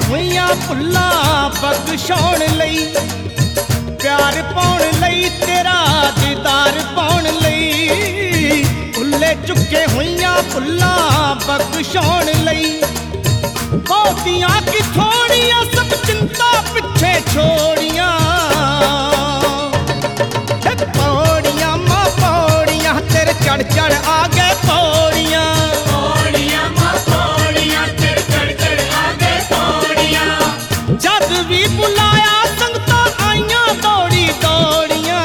ਹੋਈਆਂ ਭੁੱਲਾਂ ਬਖਸ਼ਾਉਣ ਲਈ, ਪਿਆਰ ਪਾਉਣ ਲਈ, ਤੇਰਾ ਦੀਦਾਰ ਪਾਉਣ ਲਈ, ਭੁੱਲੇ ਚੁੱਕੇ ਹੋਈਆਂ ਭੁੱਲਾਂ ਬਖਸ਼ਾਉਣ ਲਈ। ਬਹੁਤੀਆਂ ਕਿ ਥੋੜੀਆਂ ਸਭ ਚਿੰਤਾ ਪਿੱਛੇ ਛੋੜੀਆਂ, ਪੌੜੀਆਂ ਮਾਂ ਪੌੜੀਆਂ ਤੇਰੇ ਚੜ ਚੜ ਆ ਗਏ ਪੌੜੀਆਂ, ਪੌੜੀਆਂ ਮਾਂ ਪੌੜੀਆਂ ਤੇਰੇ ਚੜ ਚੜ ਆ ਗਏ ਪੌੜੀਆਂ। ਜਦ ਵੀ ਬੁਲਾਇਆ ਸੰਗਤਾਂ ਆਈਆਂ ਦੌੜੀ ਦੌੜੀਆਂ,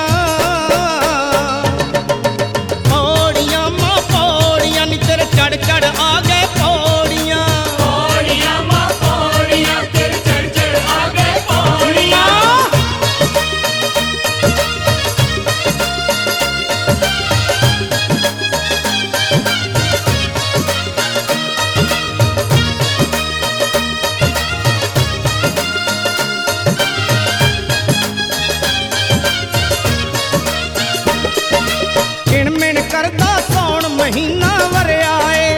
ਪੌੜੀਆਂ ਮਾਂ ਪੌੜੀਆਂ ਨੀ ਤੇਰੇ ਚੜ ਚੜ ਆ ਗਏ ਪੌੜੀਆਂ, ਪੌੜੀਆਂ ਮਾਂ ਪੌੜੀਆਂ ਤੇਰੇ ਚੜ ਚੜ ਆ ਗਏ ਪੌੜੀਆਂ। ਕਿਣਮਿਣ ਕਰਦਾ ਸੌਣ ਮਹੀਨਾ ਵਰਿਆ ਏ,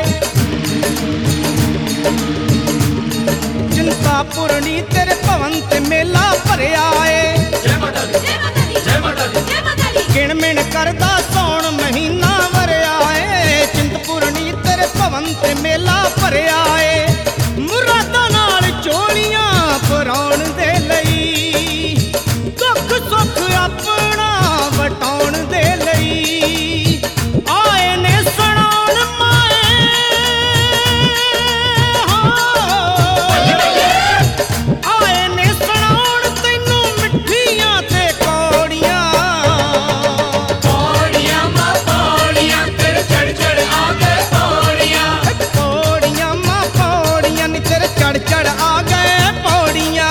ਚਿੰਤਾ ਪੁਰਣੀ ਤੇਰੇ ਭਵਨ ਤੇ ਮੇਲਾ ਭਰਿਆ ਏ। ਜੈ ਮਾਤਾ ਦੀ ਜੈ ਮਾਤਾ ਦੀ ਜੈ ਮਾਤਾ ਦੀ ਜੈ ਮਾਤਾ ਦੀ। ਕਿਣਮਿਣ ਕਰਦਾ ਸੌਣ ਮਹੀਨਾ ਵਰਿਆ ਏ, ਚਿੰਤਪੁਰਨੀ ਤੇਰੇ ਭਵਨ ਤੇ ਮੇਲਾ ਭਰਿਆ ਏ। ਮੁਰਾਦਾਂ ਨਾਲ ਝੋਲੀਆਂ ਭਰਾਉਣ ਦੇ ਲਈ, ਦੁੱਖ ਸੁੱਖ ਆਪਣਾ ਵਟਾਉਣ ਦੇ ਲਈ, ਆਏ ਨੇ ਸੁਣਾਉਣ ਮਾਏ ਆਏ ਨੇ ਸੁਣਾਉਣ ਤੈਨੂੰ ਮਿੱਠੀਆਂ ਤੇ ਕੌੜੀਆਂ, ਪੌੜੀਆਂ ਮਾਂ ਪੌੜੀਆਂ ਤੇਰੇ ਚੜ ਚੜ ਆ ਗਏ ਪੌੜੀਆਂ, ਪੌੜੀਆਂ ਮਾਂ ਪੌੜੀਆਂ ਨੀ ਤੇਰੇ ਚੜ ਚੜ ਆ ਗਏ ਪੌੜੀਆਂ।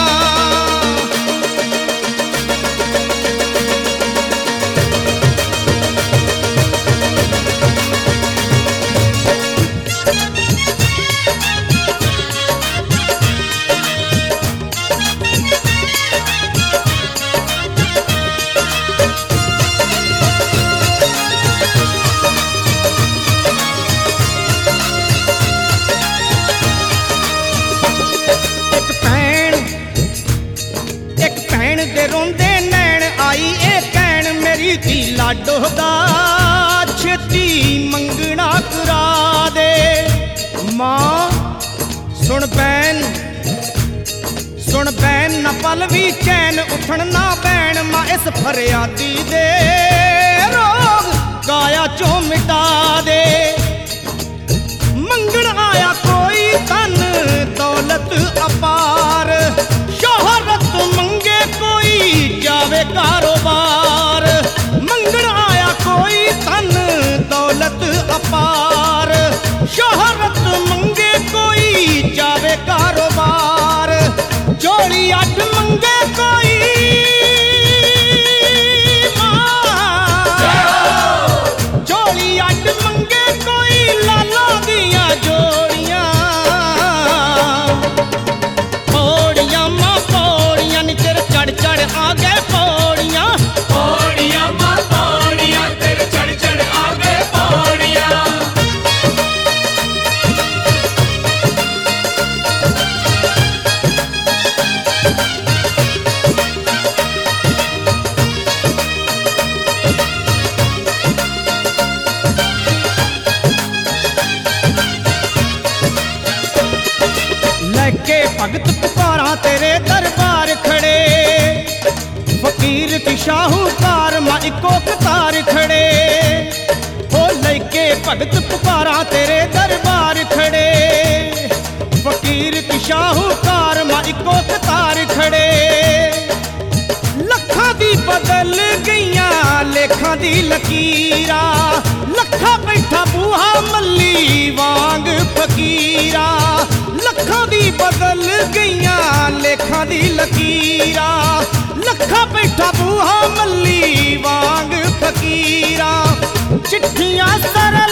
ਇੱਕ ਭੈਣ ਦੇ ਰੋਂਦੇ ਨੈਣ ਆਈ ਏ ਕਹਿਣ, ਮੇਰੀ ਧੀ ਲਾਡੋ ਦਾ ਛੇਤੀ ਮੰਗਣਾ ਕਰਾ ਦੇ। ਮਾਂ ਸੁਣ ਭੈਣ ਸੁਣ ਭੈਣ ਨਾ ਪਲ ਵੀ ਚੈਨ ਉੱਠਣ ਨਾ ਬੈਣ, ਮਾਂ ਇਸ ਫਰਿਆਦੀ ਦੇ ਰੋਗ ਕਾਇਆ ਚੋਂ ਮਿਟਾ ਦੇ। ਮੰਗਣ ਆਇਆ ਕੋਈ ਧਨ ਦੌਲਤ ਅਪਾਰ, ਸ਼ੋਹਰਤ ਮੰਗੇ ਕੋਈ ਜਾਵੇ ਕਾਰੋਬਾਰ। ਮੰਗਣ ਆਇਆ ਕੋਈ ਧਨ ਦੌਲਤ ਅਪਾਰ, ਸ਼ੋਹਰਤ ਮੰਗੇ ਕੋਈ ਜਾਵੇ ਕਾਰੋਬਾਰ। ਝੋਲੀ ਅੱਡ ਮੰਗੇ ਕੋਈ ਝੋਲੀ ਅੱਡ ਮੰਗੇ ਕੋਈ ਲਾਲਾ ਦੀਆਂ ਜੋੜੀਆਂ, ਪੌੜੀਆਂ ਮਾਂ ਪੌੜੀਆਂ ਨੀ ਤੇਰੇ ਚੜ ਚੜ ਆ ਗਏ ਪੌੜੀਆਂ, ਪੌੜੀਆਂ ਮਾਂ ਪੌੜੀਆਂ ਤੇਰੇ ਚੜ ਚੜ ਆ ਗਏ ਪੌੜੀਆਂ। ਲੈ ਕੇ ਭਗਤ ਪੁਕਾਰਾਂ ਤੇਰੇ ਦਰਬਾਰ ਖੜੇ, ਫਕੀਰ ਕੀ ਸ਼ਾਹੂਕਾਰ ਮਾਂ ਇੱਕੋ ਕਤਾਰ ਖੜੇ। ਹੋ ਲੈ ਕੇ ਭਗਤ ਪੁਕਾਰਾਂ ਤੇਰੇ ਦਰਬਾਰ ਖੜੇ, ਫਕੀਰ ਕੀ ਸ਼ਾਹੂਕਾਰ ਮਾਂ ਇੱਕੋ ਕਤਾਰ ਖੜੇ। ਲੱਖਾਂ ਦੀ ਬਦਲ ਗਈਆਂ ਲੇਖਾਂ ਦੀ ਲਕੀਰਾਂ, ਲੱਖਾਂ ਬੈਠਾ ਬੂਹਾ ਮੱਲੀ ਵਾਂਗ ਫਕੀਰਾ। ਲੱਖਾਂ ਦੀ ਬਦਲ ਗਈਆਂ ਲੇਖਾਂ ਦੀ ਲਕੀਰਾਂ, ਲੱਖਾਂ ਬੈਠਾ ਬੂਹਾ ਮੱਲੀ ਵਾਂਗ ਫਕੀਰਾ। ਚਿੱਠੀਆਂ ਸਰ